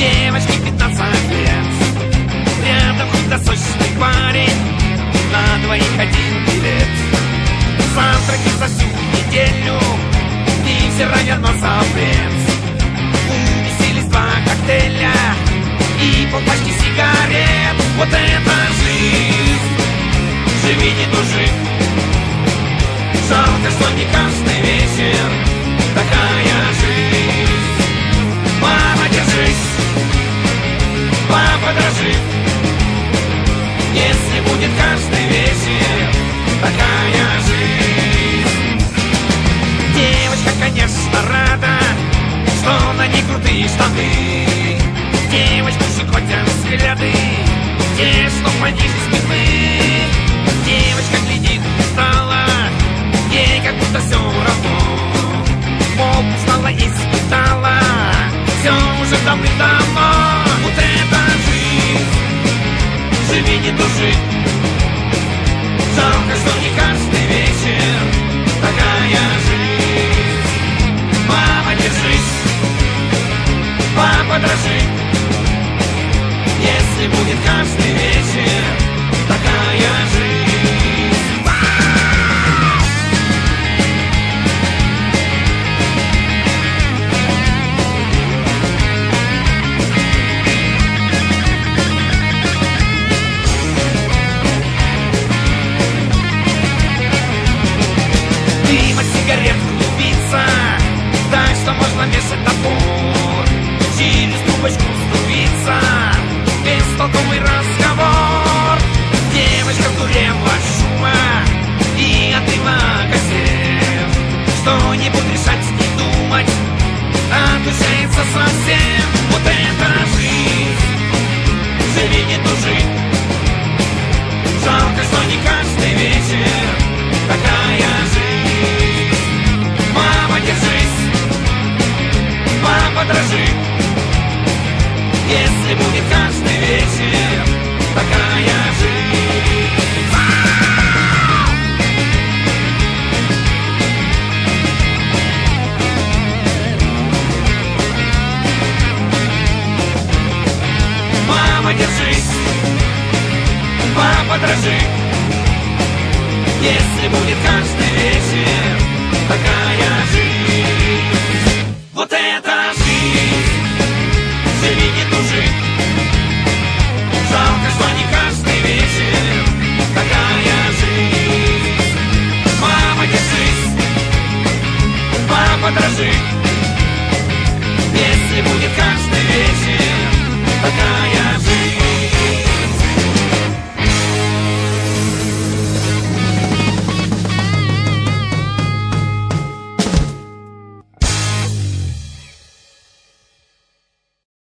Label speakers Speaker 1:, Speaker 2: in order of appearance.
Speaker 1: Девочке 15 лет, рядом худосочный парень, на двоих один билет. Завтраки за всю неделю, и все ранят на запрет. Увеселись 2 коктейля и полпачки сигарет. Вот это жизнь, живи не тужи. Жалко, что не каждый вечер такая жизнь. Мама, держись, папа, дрожи. Если будет каждый вечер такая жизнь. Девочка, конечно, рада, что на ней крутые штаны. Девочку щекотят взгляды, те, что пониже спины. Девочка глядит устала, ей как будто все равно. Пол устала и испытала, все уже давным-давно. Вот это жизнь, живи не тужи. Жалко, что не каждый вечер такая жизнь. Мама, держись, папа, дрожи. Если будет каждый вечер такая жизнь. Дыма сигарет клубится, так что можно вешать топор. Через трубочку струится бестолковый разговор. Девочка вдурела от шума и от дыма газет. Что-нибудь решать, не думать, отключается совсем. Вот это жизнь, живи не тужи. Жалко, что не каждый вечер такая жизнь. Мама, держись, папа, дрожи. Если будет каждый вечер такая жизнь. Мама, держись, папа, дрожи. Если будет каждый вечер такая жизнь. Вот это жизнь, живи не тужи. Жалко, что не каждый вечер такая жизнь. Мама, держись, папа, дрожи.